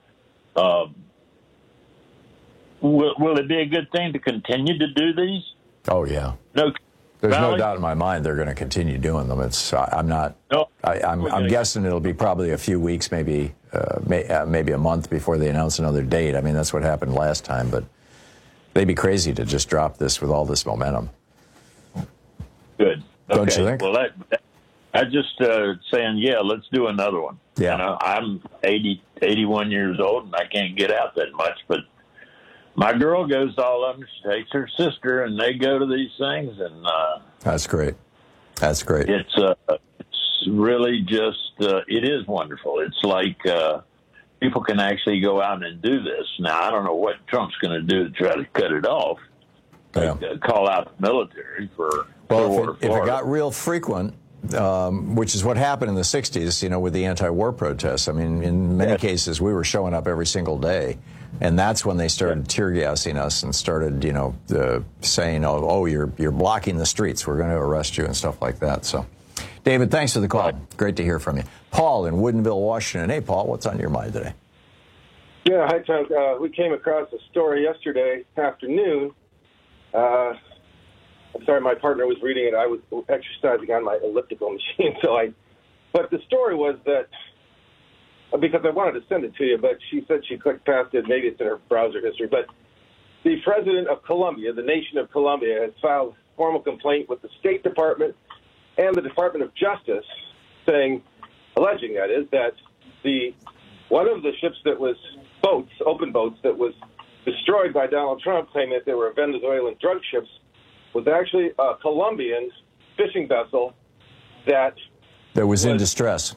S23: Will it be a good thing to continue to do these?
S17: Oh, yeah.
S23: No.
S17: There's no doubt in my mind they're going to continue doing them. I'm guessing it'll be probably a few weeks, maybe a month before they announce another date. I mean, that's what happened last time, but they'd be crazy to just drop this with all this momentum.
S23: Good.
S17: Don't you think?
S23: Well, I just saying, yeah, let's do another one.
S17: Yeah.
S23: You know, I'm 81 years old, and I can't get out that much, but my girl goes to all of them. She takes her sister, and they go to these things, and
S17: that's great. That's great.
S23: It's really just it is wonderful. It's like people can actually go out and do this. Now, I don't know what Trump's going to do to try to cut it off.
S17: Yeah.
S23: Call out the military for
S17: Well, if it got real frequent, which is what happened in the 60s, you know, with the anti-war protests. I mean, in many cases, we were showing up every single day. And that's when they started tear gassing us and started, you know, saying, oh, you're blocking the streets. We're going to arrest you and stuff like that. So, David, thanks for the call. Great to hear from you. Paul in Woodinville, Washington. Hey, Paul, what's on your mind today?
S24: Yeah, hi, Tom. We came across a story yesterday afternoon. I'm sorry, my partner was reading it. I was exercising on my elliptical machine. But the story was that, because I wanted to send it to you, but she said she clicked past it. Maybe it's in her browser history. But the president of Colombia, the nation of Colombia, has filed a formal complaint with the State Department and the Department of Justice, alleging that one of the ships that was open boats that was destroyed by Donald Trump, claiming that they were Venezuelan drug ships, was actually a Colombian fishing vessel that
S17: was in distress.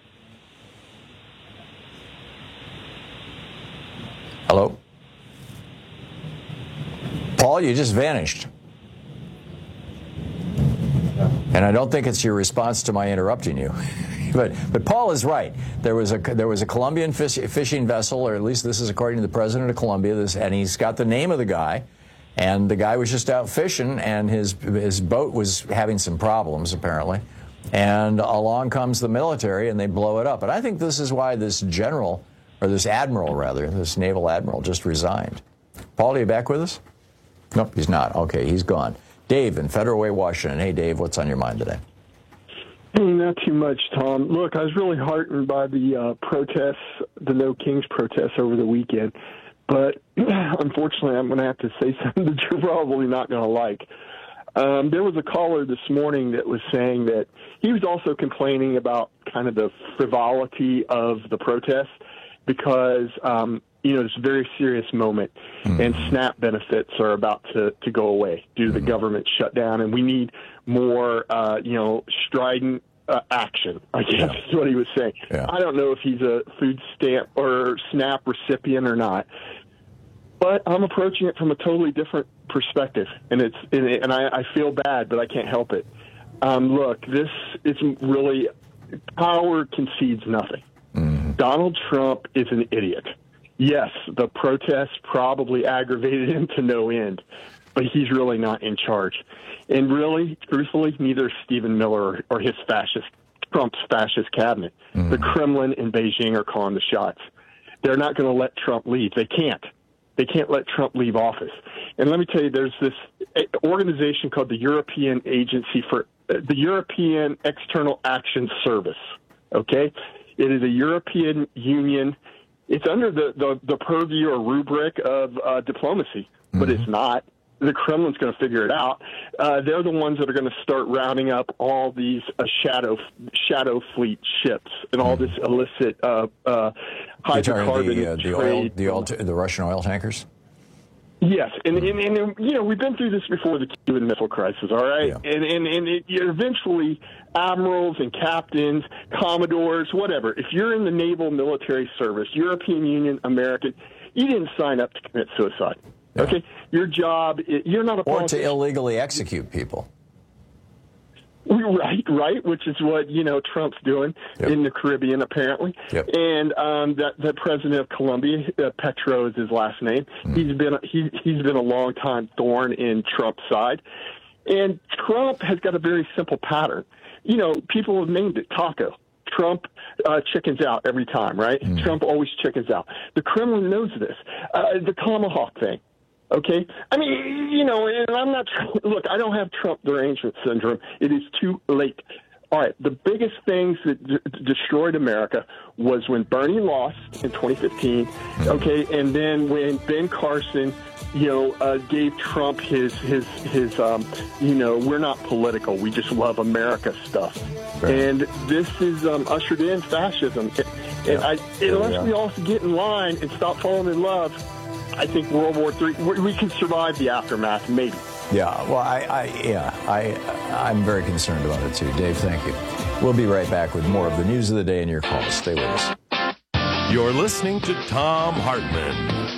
S17: Hello? Paul, you just vanished. And I don't think it's your response to my interrupting you. But Paul is right. There was a Colombian fishing vessel, or at least this is according to the president of Colombia, and he's got the name of the guy. And the guy was just out fishing, and his boat was having some problems, apparently. And along comes the military, and they blow it up. And I think this is why this naval admiral just resigned. Paul, are you back with us? Nope, he's not. Okay, he's gone. Dave in Federal Way, Washington. Hey, Dave, what's on your mind today?
S2: Not too much, Tom. Look, I was really heartened by the protests, the No Kings protests over the weekend. But unfortunately, I'm going to have to say something that you're probably not going to like. There was a caller this morning that was saying that he was also complaining about kind of the frivolity of the protests because, it's a very serious moment, and SNAP benefits are about to go away due to the government shutdown, and we need more, strident action, I guess is what he was saying. Yeah. I don't know if he's a food stamp or SNAP recipient or not, but I'm approaching it from a totally different perspective, and I feel bad, but I can't help it. Look, this is really, power concedes nothing. Donald Trump is an idiot. Yes, the protests probably aggravated him to no end, but he's really not in charge. And really, truthfully, neither Stephen Miller or his Trump's fascist cabinet. The Kremlin and Beijing are calling the shots. They're not going to let Trump leave. They can't. They can't let Trump leave office. And let me tell you, there's this organization called the European External Action Service. Okay, it is a European Union. It's under the purview or rubric of diplomacy, but it's not. The Kremlin's going to figure it out. They're the ones that are going to start rounding up all these shadow fleet ships and all this illicit hydrocarbon trade.
S17: The Russian oil tankers?
S2: Yes, and we've been through this before the Cuban Missile Crisis, all right? Yeah. And eventually admirals and captains, commodores, whatever, if you're in the naval military service, European Union, American, you didn't sign up to commit suicide. Yeah. Okay, your job, you're not a politician.
S17: Or to illegally execute people.
S2: Right, which is what, Trump's doing in the Caribbean, apparently. Yep. And the president of Colombia, Petro is his last name, he's been a long-time thorn in Trump's side. And Trump has got a very simple pattern. People have named it taco. Trump chickens out every time, right? Trump always chickens out. The Kremlin knows this. The Tomahawk thing. Okay? I mean, and I'm not, look, I don't have Trump derangement syndrome. It is too late. All right, the biggest things that destroyed America was when Bernie lost in 2015, okay, and then when Ben Carson, gave Trump his we're not political, we just love America stuff. Right. And this is ushered in fascism. Unless we all get in line and stop falling in love, I think World War III, we can survive the aftermath, maybe.
S17: Yeah, well, I'm very concerned about it, too. Dave, thank you. We'll be right back with more of the news of the day and your calls. Stay with us.
S16: You're listening to Thom Hartmann.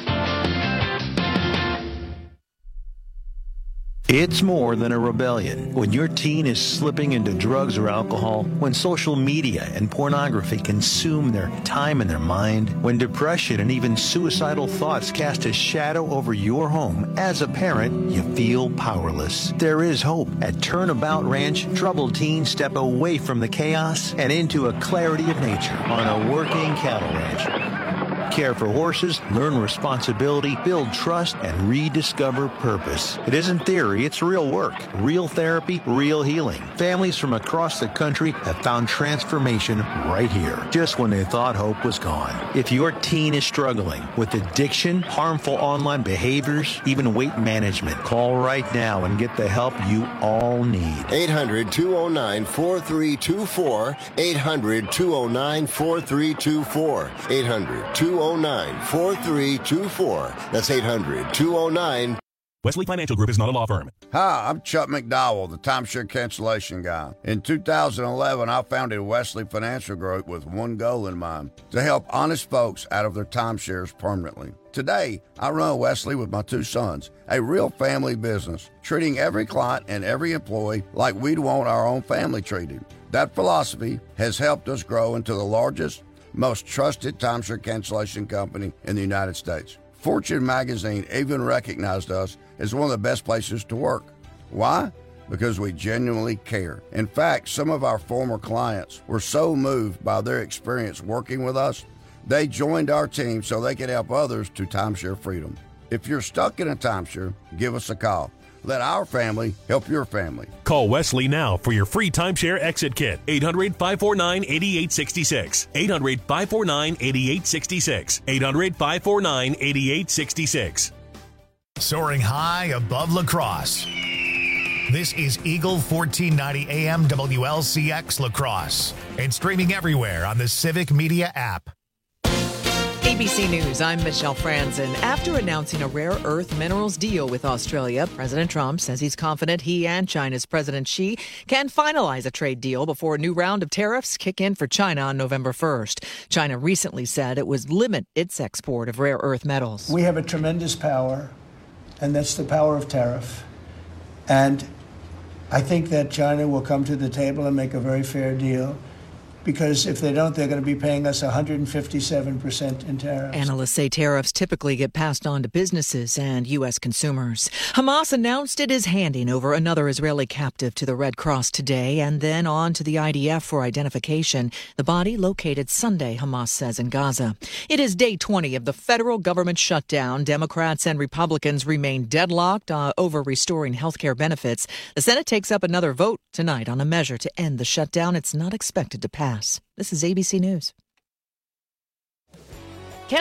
S3: It's more than a rebellion. When your teen is slipping into drugs or alcohol, when social media and pornography consume their time and their mind, when depression and even suicidal thoughts cast a shadow over your home, as a parent, you feel powerless. There is hope. At Turnabout Ranch, troubled teens step away from the chaos and into a clarity of nature on a working cattle ranch. Care for horses, learn responsibility, build trust, and rediscover purpose. It isn't theory, it's real work, real therapy, real healing. Families from across the country have found transformation right here, just when they thought hope was gone. If your teen is struggling with addiction, harmful online behaviors, even weight management, call right now and get the help you all need.
S4: 800-209-4324, 800-209-4324, 800-209-4324. That's 800-209
S5: Wesley Financial Group is not a law firm.
S6: Hi, I'm Chuck McDowell, the timeshare cancellation guy. In 2011, I founded Wesley Financial Group with one goal in mind, to help honest folks out of their timeshares permanently. Today, I run Wesley with my two sons, a real family business, treating every client and every employee like we'd want our own family treated. That philosophy has helped us grow into the largest, most trusted timeshare cancellation company in the United States. Fortune magazine even recognized us as one of the best places to work. Why? Because we genuinely care. In fact, some of our former clients were so moved by their experience working with us, they joined our team so they could help others to timeshare freedom. If you're stuck in a timeshare, give us a call. Let our family help your family.
S5: Call Wesley now for your free timeshare exit kit. 800-549-8866. 800-549-8866. 800-549-8866.
S14: Soaring high above La Crosse. This is Eagle 1490 AM WLCX La Crosse and streaming everywhere on the Civic Media app.
S7: ABC News, I'm Michelle Franzen. After announcing a rare earth minerals deal with Australia, President Trump says he's confident he and China's President Xi can finalize a trade deal before a new round of tariffs kick in for China on November 1st. China recently said it would limit its export of rare earth metals.
S20: We have a tremendous power, and that's the power of tariff. And I think that China will come to the table and make a very fair deal, because if they don't, they're going to be paying us 157% in tariffs.
S7: Analysts say tariffs typically get passed on to businesses and U.S. consumers. Hamas announced it is handing over another Israeli captive to the Red Cross today and then on to the IDF for identification. The body located Sunday, Hamas says, in Gaza. It is day 20 of the federal government shutdown. Democrats and Republicans remain deadlocked over restoring health care benefits. The Senate takes up another vote tonight on a measure to end the shutdown. It's not expected to pass. This is ABC News.